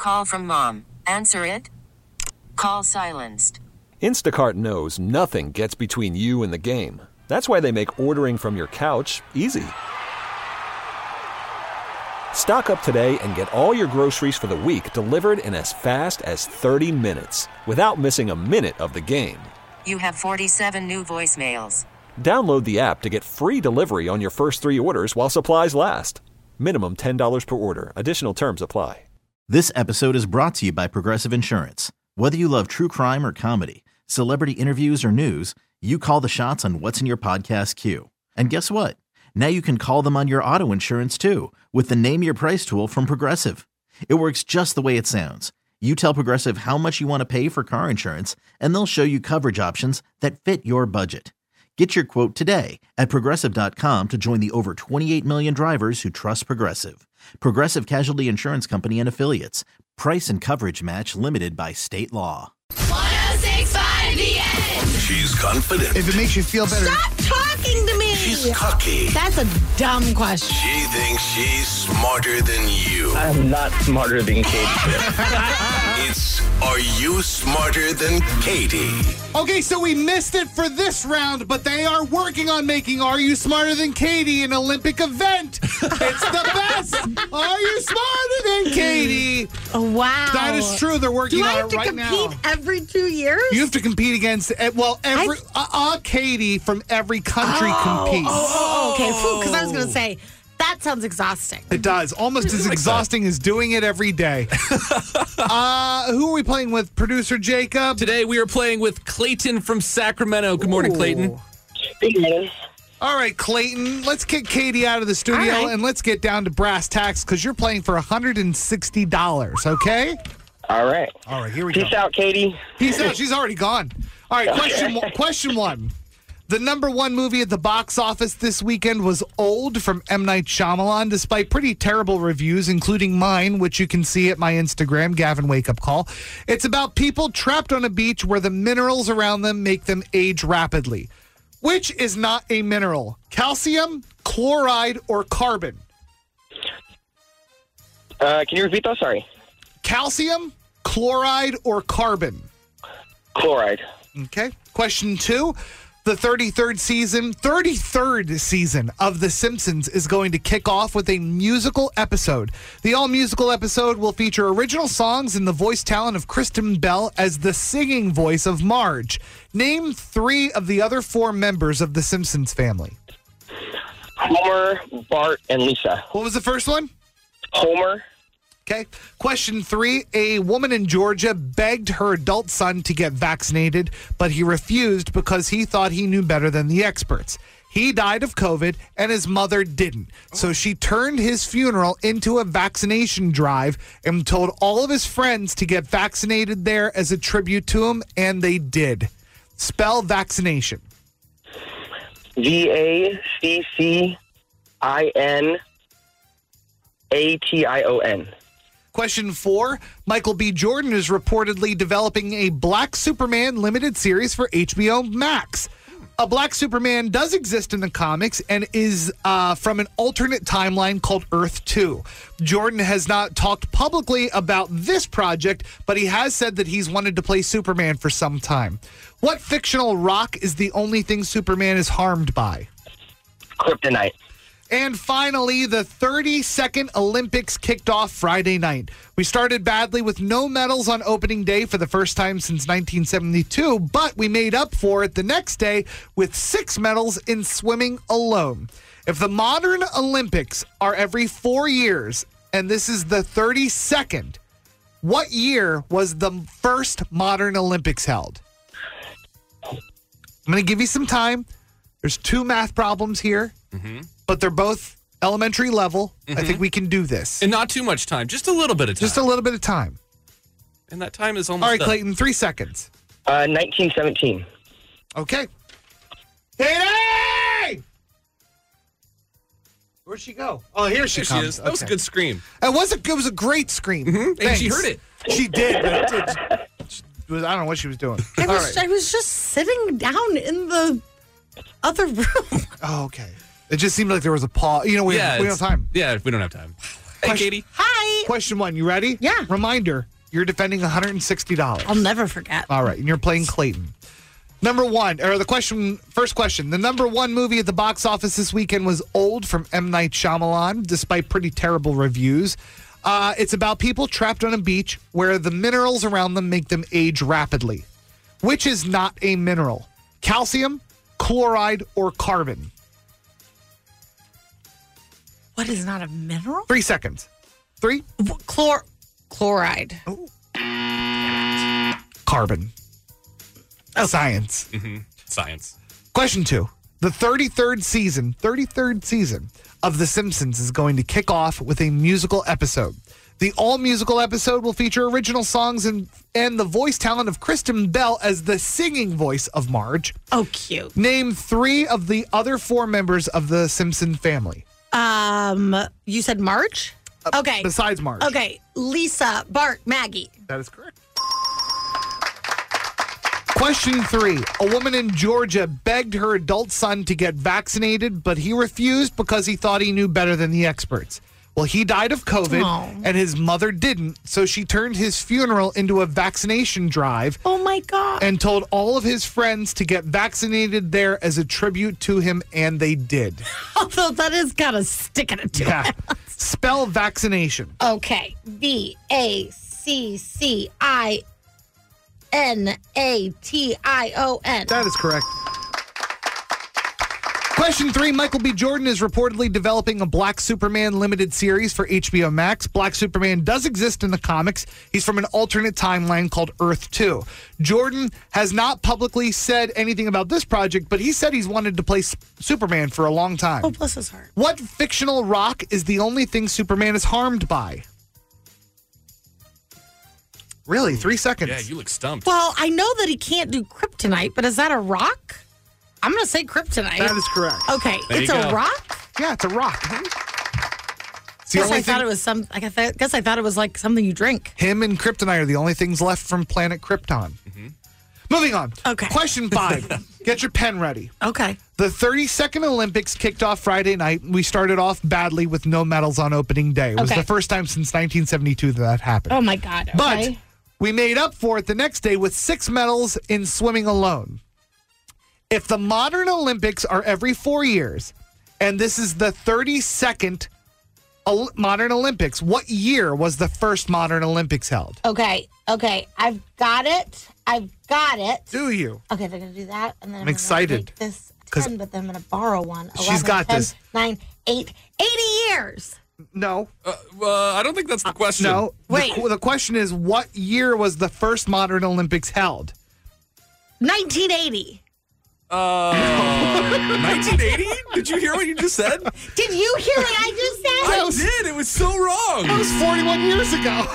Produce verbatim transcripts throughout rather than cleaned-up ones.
call from mom. Answer it. Call silenced. Instacart knows nothing gets between you and the game. That's why they make ordering from your couch easy. Stock up today and get all your groceries for the week delivered in as fast as thirty minutes without missing a minute of the game. You have forty-seven new voicemails. Download the app to get free delivery on your first three orders while supplies last. Minimum ten dollars per order. Additional terms apply. This episode is brought to you by Progressive Insurance. Whether you love true crime or comedy, celebrity interviews or news, you call the shots on what's in your podcast queue. And guess what? Now you can call them on your auto insurance too with the Name Your Price tool from Progressive. It works just the way it sounds. You tell Progressive how much you want to pay for car insurance, and they'll show you coverage options that fit your budget. Get your quote today at Progressive dot com to join the over twenty-eight million drivers who trust Progressive. Progressive Casualty Insurance Company and Affiliates. Price and coverage match limited by state law. one oh six point five The Edge. She's confident. If it makes you feel better. Stop talking to me. She's cocky. That's a dumb question. She thinks she's smarter than you. I'm not smarter than Katie. It's Are You Smarter Than Katie? Okay, so we missed it for this round, but they are working on making Are You Smarter Than Katie an Olympic event. It's the best. Are You Smarter Than Katie? Oh, wow. That is true. They're working Do I on have it to right compete now. every two years? You have to compete against, eh, well, every, uh, uh, Katie from every country competes. Oh, okay. Because I was going to say, that sounds exhausting. It does. Almost as exhausting as doing it every day. uh, who are we playing with? Producer Jacob? Today we are playing with Clayton from Sacramento. Good morning, Ooh. Clayton. Good morning. All right, Clayton, let's kick Katie out of the studio All right. and let's get down to brass tacks because you're playing for one hundred sixty dollars, okay? All right. All right, here we Peace go. out, Katie. Peace out. She's already gone. All right, question one, question one. The number one movie at the box office this weekend was Old from M. Night Shyamalan, despite pretty terrible reviews, including mine, which you can see at my Instagram, Gavin Wake Up Call. It's about people trapped on a beach where the minerals around them make them age rapidly. Which is not a mineral? Calcium, chloride, or carbon? Uh, can you repeat those? Sorry. Calcium, chloride, or carbon? Chloride. Okay. Question two. The thirty-third season, thirty-third season of The Simpsons is going to kick off with a musical episode. The all-musical episode will feature original songs and the voice talent of Kristen Bell as the singing voice of Marge. Name three of the other four members of The Simpsons family. Homer, Bart, and Lisa. What was the first one? Homer. Okay. Question three. A woman in Georgia begged her adult son to get vaccinated, but he refused because he thought he knew better than the experts. He died of COVID, and his mother didn't. So she turned his funeral into a vaccination drive and told all of his friends to get vaccinated there as a tribute to him, and they did. Spell vaccination. V A C C I N A T I O N. Question four. Michael B. Jordan is reportedly developing a Black Superman limited series for H B O Max. A Black Superman does exist in the comics and is uh, from an alternate timeline called Earth two. Jordan has not talked publicly about this project, but he has said that he's wanted to play Superman for some time. What fictional rock is the only thing Superman is harmed by? Kryptonite. And finally, the thirty-second Olympics kicked off Friday night. We started badly with no medals on opening day for the first time since nineteen seventy-two, but we made up for it the next day with six medals in swimming alone. If the modern Olympics are every four years, and this is the thirty-second, what year was the first modern Olympics held? I'm going to give you some time. There's two math problems here. Mm-hmm. But they're both elementary level. Mm-hmm. I think we can do this. And not too much time. Just a little bit of time. Just a little bit of time. And that time is almost All right, done. Clayton, three seconds. Uh, nineteen seventeen. Okay. Katie! Where'd she go? Oh, here she There comes. she is. That was a good scream. It was a, it was a great scream. Mm-hmm. And she heard it. She did. But it, it, it was, I don't know what she was doing. I All was, right. I was just sitting down in the other room. Oh, okay. It just seemed like there was a pause. You know, we, yeah, we don't have time. Yeah, we don't have time. Hey, Question- Katie. Hi. Question one, you ready? Yeah. Reminder, you're defending one hundred sixty dollars. I'll never forget. All right, and you're playing Clayton. Number one, or the question, first question. The number one movie at the box office this weekend was Old from M. Night Shyamalan, despite pretty terrible reviews. Uh, it's about people trapped on a beach where the minerals around them make them age rapidly. Which is not a mineral? Calcium, chloride, or carbon? What is not a mineral? Three seconds. Three. Chlor chloride. Carbon. Science. Mm-hmm. Science. Question two. The thirty-third season, thirty-third season of The Simpsons is going to kick off with a musical episode. The all-musical episode will feature original songs and, and the voice talent of Kristen Bell as the singing voice of Marge. Oh, cute. Name three of the other four members of the Simpson family. Um, you said Marge? Okay. Besides Marge. Okay. Lisa, Bart, Maggie. That is correct. Question three. A woman in Georgia begged her adult son to get vaccinated, but he refused because he thought he knew better than the experts. Well, he died of COVID, Aw. and his mother didn't, so she turned his funeral into a vaccination drive Oh, my God. and told all of his friends to get vaccinated there as a tribute to him, and they did. Although that is kind of sticking it to Yeah. it. Spell vaccination. Okay. V A C C I N A T I O N. That is correct. Question three. Michael B. Jordan is reportedly developing a Black Superman limited series for H B O Max. Black Superman does exist in the comics. He's from an alternate timeline called Earth two. Jordan has not publicly said anything about this project, but he said he's wanted to play S- Superman for a long time. Oh, bless his heart. What fictional rock is the only thing Superman is harmed by? Really? Three seconds. Yeah, you look stumped. Well, I know that he can't do kryptonite, but is that a rock? I'm going to say kryptonite. That is correct. Okay, There it's you a go. rock? Yeah, it's a rock. It's the Guess only I thought thing- it was some. I guess I guess I thought it was like something you drink. Him and Kryptonite are the only things left from planet Krypton. Moving on. Okay. Question five. Get your pen ready. Okay. The thirty-second Olympics kicked off Friday night. We started off badly with no medals on opening day. It was Okay. the first time since nineteen seventy-two that that happened. Oh my God. But Okay. we made up for it the next day with six medals in swimming alone. If the modern Olympics are every four years, and this is the thirty-second Ol- modern Olympics, what year was the first modern Olympics held? Okay. Okay. I've got it. I've got it. Do you? Okay, they're gonna do that, and then I'm, I'm excited. Gonna take this 'Cause ten, but then I'm gonna borrow one. She's eleven, got ten, this. Nine, eight, eighty years. No. Uh, uh, I don't think that's the question. No. Wait. The, the question is, what year was the first modern Olympics held? nineteen eighty. Uh, nineteen eighty? Did you hear what you just said? Did you hear what I just said? I did. It was so wrong. That was forty-one years ago.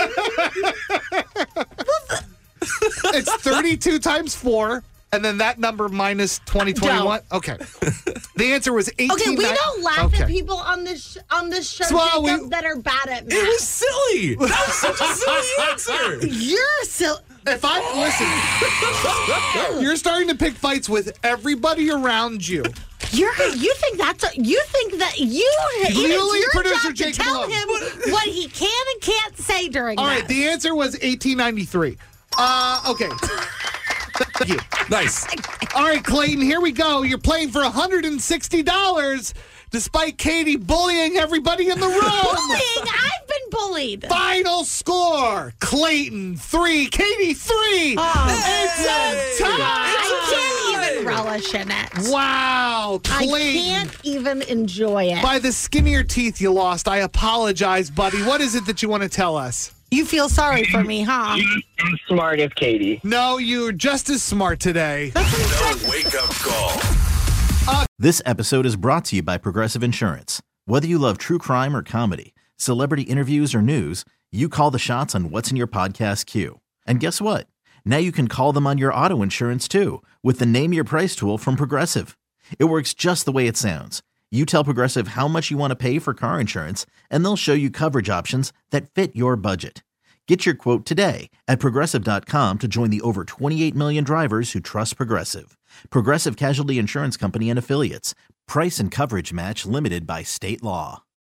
It's thirty-two times four, and then that number minus twenty twenty-one. Okay. The answer was eighteen. Okay, we don't laugh okay. at people on this sh- on this show, Well, Jacob, we- that are bad at math. It was silly. That was such a silly answer. You're silly. If I listen, you're starting to pick fights with everybody around you. You're you think that's a, you think that you Legally, it's your producer job Jacob to tell Love. him what he can and can't say during All that. right, the answer was eighteen ninety-three. Uh, okay. Thank you. Nice. All right, Clayton, here we go. You're playing for one hundred sixty dollars despite Katie bullying everybody in the room. Bullying? I've been bullied. Final score Clayton three, Katie three. Oh. It's a tie. I can't even relish in it. Wow, I Clayton. can't even enjoy it. By the skin of your teeth you lost. I apologize, buddy. What is it that you want to tell us? You feel sorry for me, huh? I'm smart as Katie. No, you're just as smart today. The wake up call. This episode is brought to you by Progressive Insurance. Whether you love true crime or comedy, celebrity interviews or news, you call the shots on what's in your podcast queue. And guess what? Now you can call them on your auto insurance too with the Name Your Price tool from Progressive. It works just the way it sounds. You tell Progressive how much you want to pay for car insurance, and they'll show you coverage options that fit your budget. Get your quote today at Progressive dot com to join the over twenty-eight million drivers who trust Progressive. Progressive Casualty Insurance Company and Affiliates. Price and coverage match limited by state law.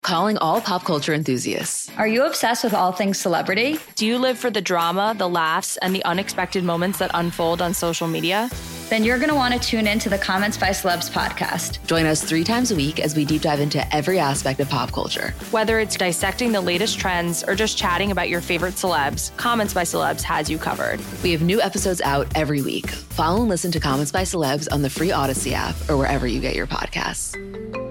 Calling all pop culture enthusiasts. Are you obsessed with all things celebrity? Do you live for the drama, the laughs, and the unexpected moments that unfold on social media? Then you're going to want to tune in to the Comments by Celebs podcast. Join us three times a week as we deep dive into every aspect of pop culture. Whether it's dissecting the latest trends or just chatting about your favorite celebs, Comments by Celebs has you covered. We have new episodes out every week. Follow and listen to Comments by Celebs on the free Odyssey app or wherever you get your podcasts.